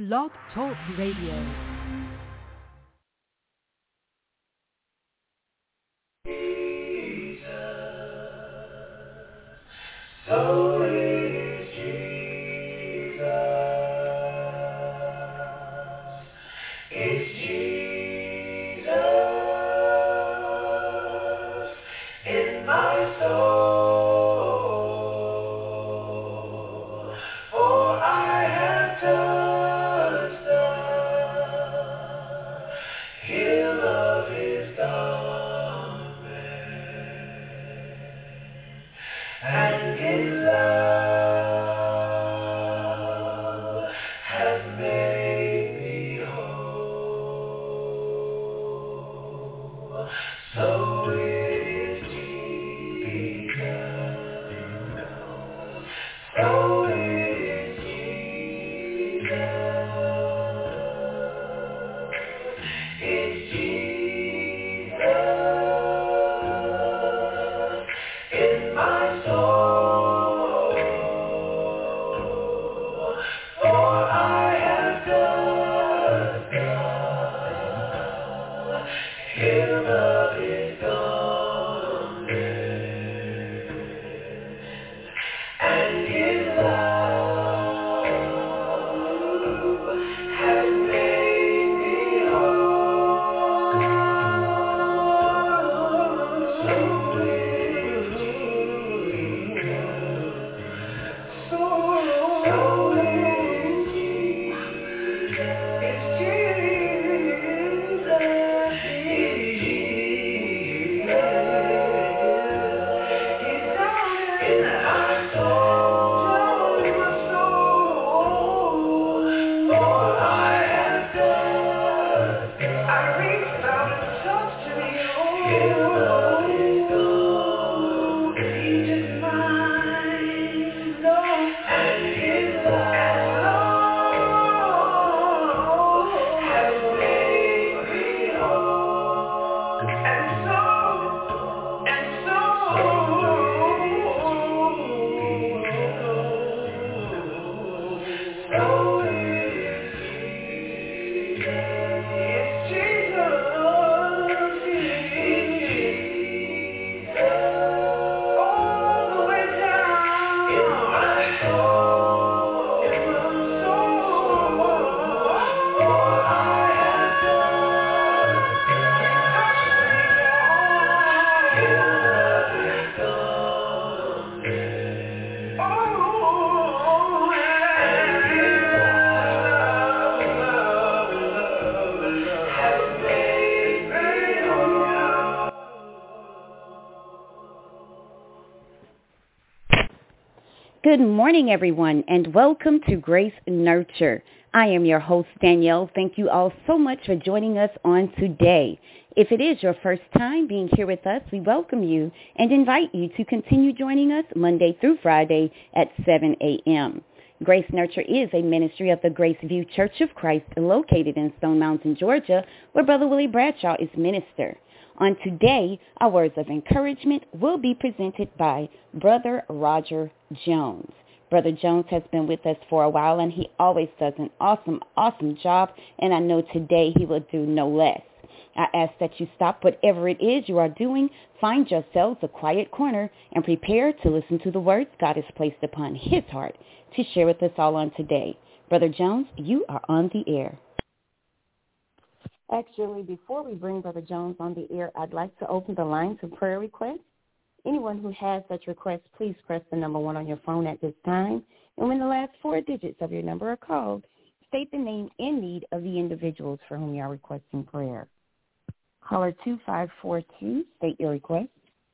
Blog Talk Radio. So is Jesus. It's Jesus in my soul. For I have touched the hem of his garment, and his love has made me whole. So it is Jesus. So it is Jesus. It's Jesus in my soul. For I have touched the hem of his garment, and his love has made me whole. So is Jesus. So is Jesus. It's Jesus. It's Jesus. He's down in my soul. Down in my soul. For I have touched. I reached out and touched him. His love is gone. He is mine. Lord. And his love has made me whole. And so is Jesus. It's Jesus. All the way down in my soul. In my soul. For I have touched his love is gone. Oh, and his love has made me whole. Good morning, everyone, and welcome to Grace Nurture. I am your host, Danielle. Thank you all so much for joining us on today. If it is your first time being here with us, we welcome you and invite you to continue joining us Monday through Friday at 7 a.m. Grace Nurture is a ministry of the Grace View Church of Christ located in Stone Mountain, Georgia, where Brother Willie Bradshaw is minister. On today, our words of encouragement will be presented by Brother Roger Jones. Brother Jones has been with us for a while, and he always does an awesome job, and I know today he will do no less. I ask that you stop whatever it is you are doing, find yourselves a quiet corner, and prepare to listen to the words God has placed upon his heart to share with us all on today. Brother Jones, you are on the air. Actually, before we bring Brother Jones on the air, I'd like to open the line to prayer requests. Anyone who has such requests, please press the number 1 on your phone at this time. And when the last 4 digits of your number are called, state the name and need of the individuals for whom you are requesting prayer. Caller 2542, state your request.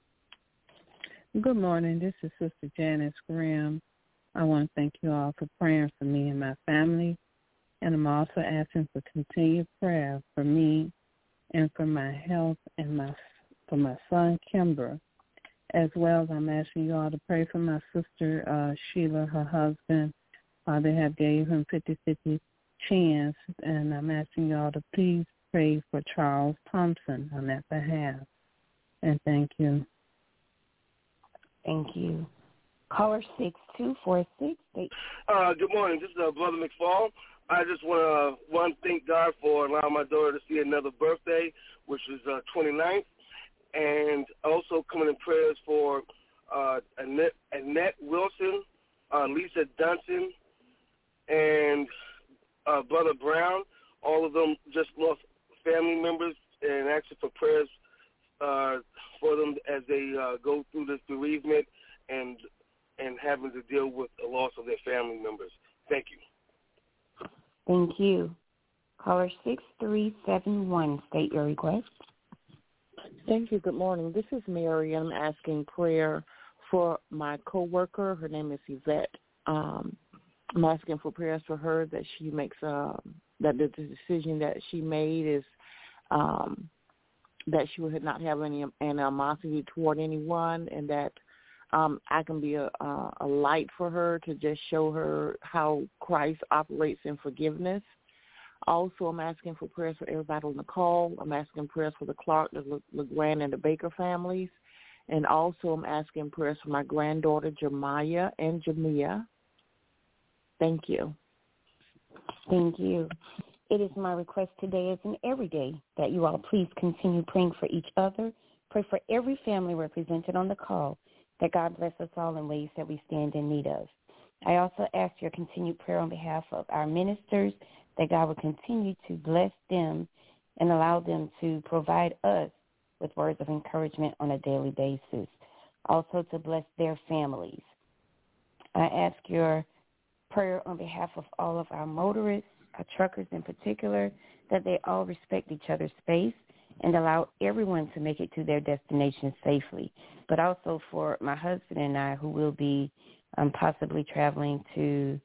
Good morning. This is Sister Janice Graham. I want to thank you all for praying for me and my family. And I'm also asking for continued prayer for me and for my health and for my son, Kimber. As well as I'm asking you all to pray for my sister, Sheila, her husband. They have gave him 50-50 chance. And I'm asking you all to please pray for Charles Thompson on that behalf. And thank you. Thank you. Caller 6246. Good morning. This is Brother McFall. I just want to thank God for allowing my daughter to see another birthday, which is 29th, and also coming in prayers for Annette Wilson, Lisa Dunson, and Brother Brown. All of them just lost family members, and asking for prayers for them as they go through this bereavement and having to deal with the loss of their family members. Thank you. Thank you. Caller 6371, state your request. Thank you. Good morning. This is Mary. I'm asking prayer for my coworker. Her name is Yvette. I'm asking for prayers for her that she makes that the decision that she made is that she would not have any animosity toward anyone, and that I can be a light for her to just show her how Christ operates in forgiveness. Also, I'm asking for prayers for everybody on the call. I'm asking prayers for the Clark, the LeGrand, and the Baker families. And also, I'm asking prayers for my granddaughter, Jeremiah and Jamia. Thank you. Thank you. It is my request today, as in every day, that you all please continue praying for each other. Pray for every family represented on the call, that God bless us all in ways that we stand in need of. I also ask your continued prayer on behalf of our ministers, that God will continue to bless them and allow them to provide us with words of encouragement on a daily basis. Also to bless their families. I ask your prayer on behalf of all of our motorists, our truckers in particular, that they all respect each other's space and allow everyone to make it to their destination safely. But also for my husband and I, who will be possibly traveling to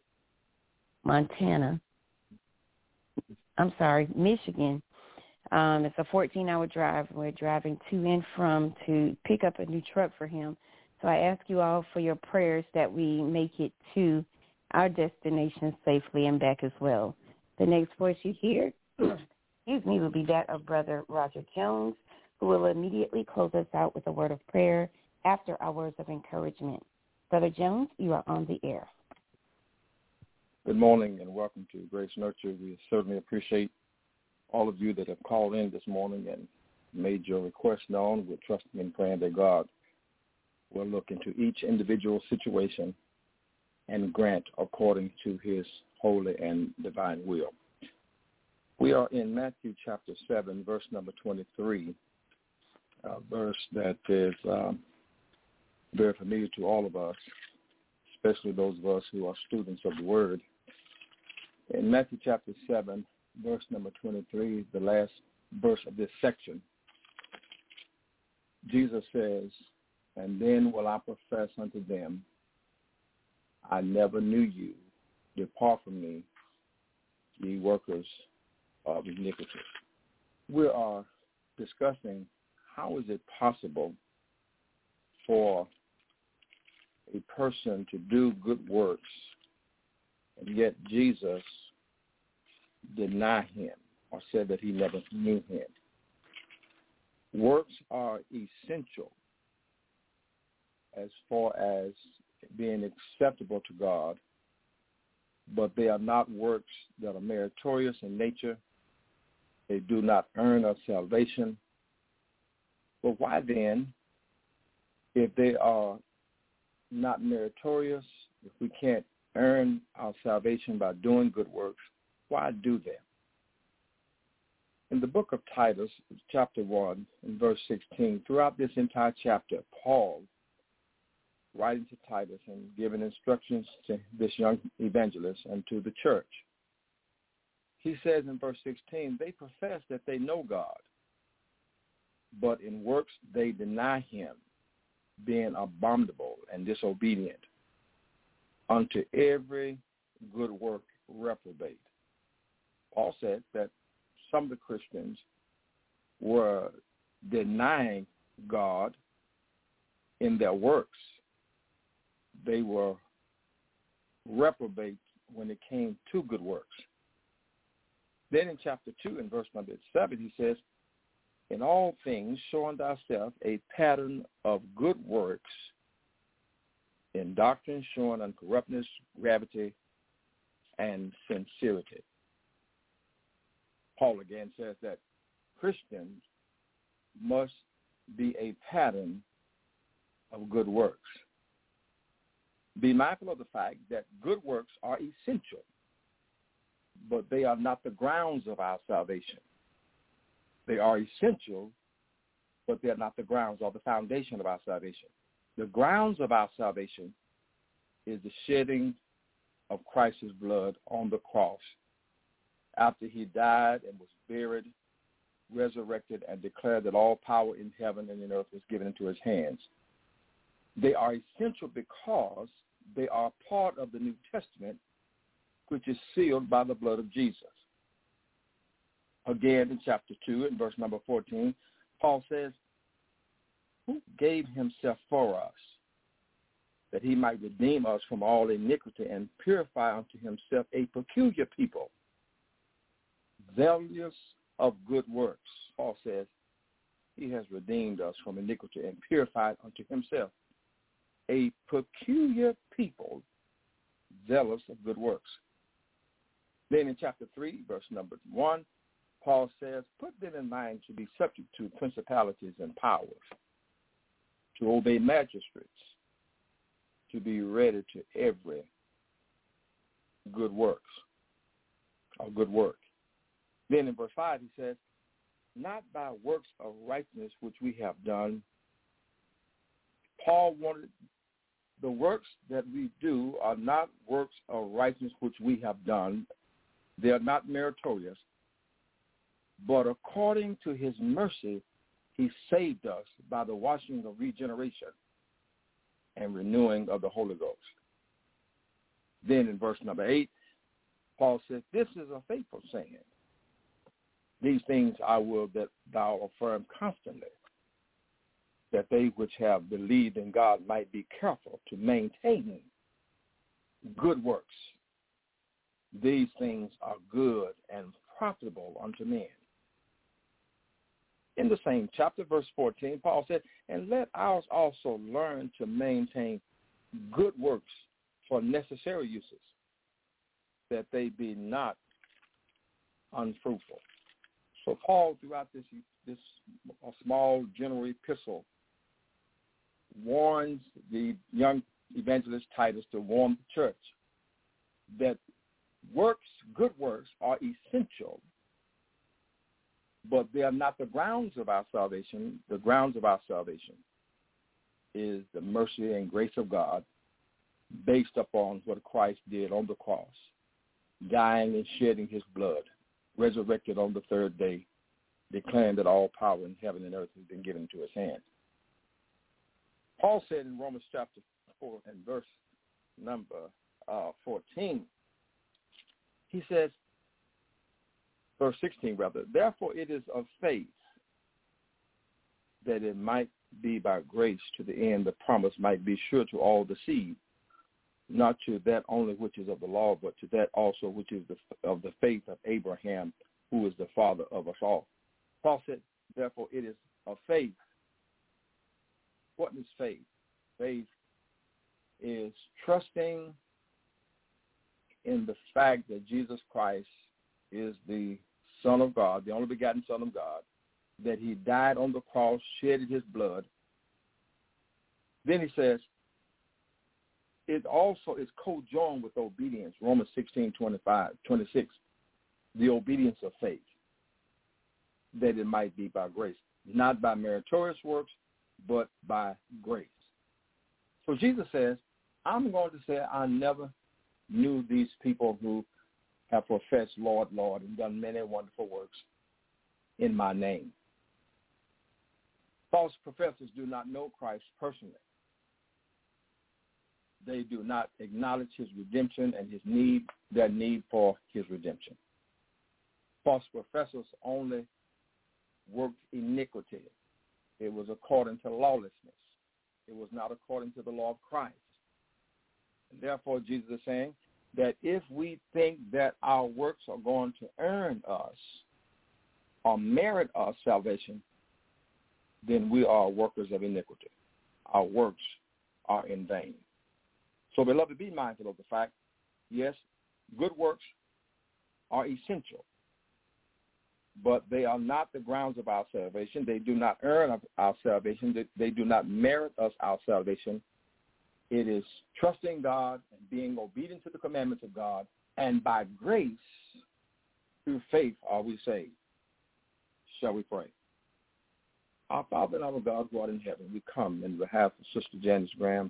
Michigan. It's a 14-hour drive. We're driving to and from to pick up a new truck for him. So I ask you all for your prayers that we make it to our destination safely and back as well. The next voice you hear, will be that of Brother Roger Jones, who will immediately close us out with a word of prayer after our words of encouragement. Brother Jones, you are on the air. Good morning and welcome to Grace Nurture. We certainly appreciate all of you that have called in this morning and made your request known. We're trusting and praying that God will look into each individual situation and grant according to his holy and divine will. We are in Matthew chapter 7, verse number 23, a verse that is very familiar to all of us, especially those of us who are students of the Word. In Matthew chapter 7, verse number 23, the last verse of this section, Jesus says, "And then will I profess unto them, I never knew you. Depart from me, ye workers of iniquity." We are discussing how is it possible for a person to do good works and yet Jesus denied him or said that he never knew him. Works are essential as far as being acceptable to God, but they are not works that are meritorious in nature. They do not earn us salvation. But why then, if they are not meritorious, if we can't earn our salvation by doing good works, why do them? In the book of Titus, chapter 1, and verse 16, throughout this entire chapter, Paul, writing to Titus and giving instructions to this young evangelist and to the church, he says in verse 16, they profess that they know God, but in works they deny him, being abominable and disobedient, unto every good work reprobate. Paul said that some of the Christians were denying God in their works. They were reprobate when it came to good works. Then in chapter 2, in verse number 7, he says, in all things showing thyself a pattern of good works, in doctrine showing uncorruptness, gravity, and sincerity. Paul again says that Christians must be a pattern of good works. Be mindful of the fact that good works are essential, but they are not the grounds of our salvation. They are essential, but they're not the grounds or the foundation of our salvation. The grounds of our salvation is the shedding of Christ's blood on the cross after he died and was buried, resurrected, and declared that all power in heaven and in earth was given into his hands. They are essential because they are part of the New Testament, which is sealed by the blood of Jesus. Again, in chapter 2, in verse number 14, Paul says, who gave himself for us, that he might redeem us from all iniquity and purify unto himself a peculiar people, zealous of good works. Paul says, he has redeemed us from iniquity and purified unto himself a peculiar people, zealous of good works. Then in chapter 3, verse number 1, Paul says, put them in mind to be subject to principalities and powers, to obey magistrates, to be ready to every good works, or good work. Then in verse 5 he says, not by works of righteousness which we have done. Paul wanted the works that we do are not works of righteousness which we have done. They are not meritorious, but according to his mercy, he saved us by the washing of regeneration and renewing of the Holy Ghost. Then in verse number 8, Paul says, this is a faithful saying. These things I will that thou affirm constantly, that they which have believed in God might be careful to maintain good works. These things are good and profitable unto men. In the same chapter, verse 14, Paul said, and let ours also learn to maintain good works for necessary uses, that they be not unfruitful. So Paul, throughout this small general epistle, warns the young evangelist Titus to warn the church that works, good works, are essential, but they are not the grounds of our salvation. The grounds of our salvation is the mercy and grace of God based upon what Christ did on the cross, dying and shedding his blood, resurrected on the third day, declaring that all power in heaven and earth has been given to his hand. Paul said in Romans chapter 4 and verse number 14, he says, verse 16 rather, therefore it is of faith that it might be by grace to the end the promise might be sure to all the seed, not to that only which is of the law, but to that also which is of the faith of Abraham, who is the father of us all. Paul said, therefore it is of faith. What is faith? Faith is trusting in the fact that Jesus Christ is the Son of God, the only begotten Son of God, that he died on the cross, shedded his blood. Then he says, it also is co-joined with obedience, Romans 16:26, the obedience of faith, that it might be by grace, not by meritorious works, but by grace. So Jesus says, I'm going to say I never knew these people who have professed Lord, Lord, and done many wonderful works in my name. False professors do not know Christ personally. They do not acknowledge his redemption and their need for his redemption. False professors only worked iniquity. It was according to lawlessness. It was not according to the law of Christ. And therefore, Jesus is saying that if we think that our works are going to earn us or merit us salvation, then we are workers of iniquity. Our works are in vain. So, beloved, be mindful of the fact, yes, good works are essential, but they are not the grounds of our salvation. They do not earn our salvation. They do not merit us our salvation. It is trusting God and being obedient to the commandments of God, and by grace, through faith, are we saved. Shall we pray? Our Father and our God who art in heaven, we come in behalf of Sister Janice Graham,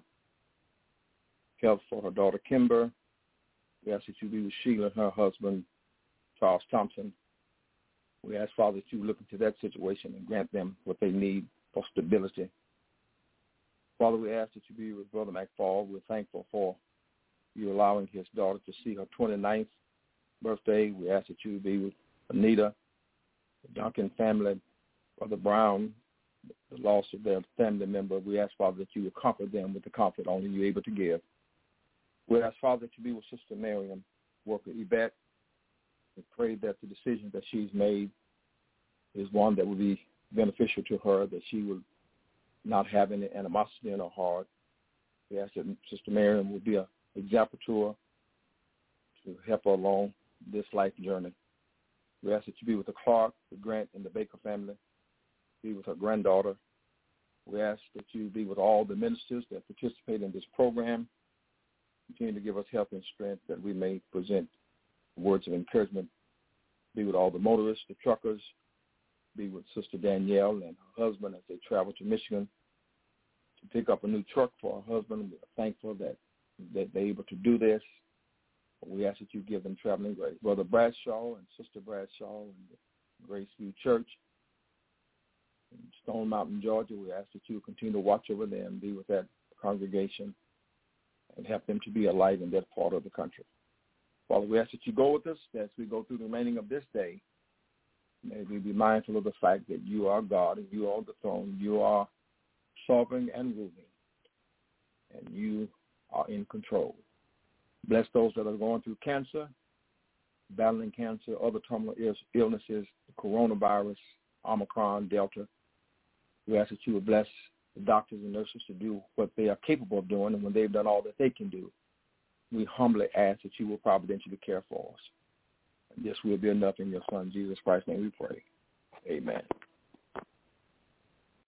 health for her daughter Kimber. We ask that you be with Sheila and her husband, Charles Thompson. We ask, Father, that you look into that situation and grant them what they need for stability. Father, we ask that you be with Brother McFall. We're thankful for you allowing his daughter to see her 29th birthday. We ask that you be with Anita, the Duncan family, Brother Brown, the loss of their family member. We ask, Father, that you would comfort them with the comfort only you're able to give. We ask, Father, that you be with Sister Miriam, worker Yvette. We pray that the decision that she's made is one that will be beneficial to her, that she will not have any animosity in her heart. We ask that Sister Miriam will be an example to her to help her along this life journey. We ask that you be with the Clark, the Grant, and the Baker family. Be with her granddaughter. We ask that you be with all the ministers that participate in this program. Continue to give us health and strength that we may present words of encouragement. Be with all the motorists, the truckers. Be with Sister Danielle and her husband as they travel to Michigan to pick up a new truck for her husband. We are thankful that they're able to do this. We ask that you give them traveling grace. Brother Bradshaw and Sister Bradshaw and the Graceview Church in Stone Mountain, Georgia, we ask that you continue to watch over them, be with that congregation, and help them to be a light in that part of the country. Father, we ask that you go with us as we go through the remaining of this day. May we be mindful of the fact that you are God and you are on the throne. You are sovereign and ruling, and you are in control. Bless those that are going through cancer, battling cancer, other terminal illnesses, the coronavirus, Omicron, Delta. We ask that you would bless the doctors and nurses to do what they are capable of doing, and when they've done all that they can do, we humbly ask that you will providentially care for us. And this will be enough in your Son, Jesus Christ's name we pray. Amen.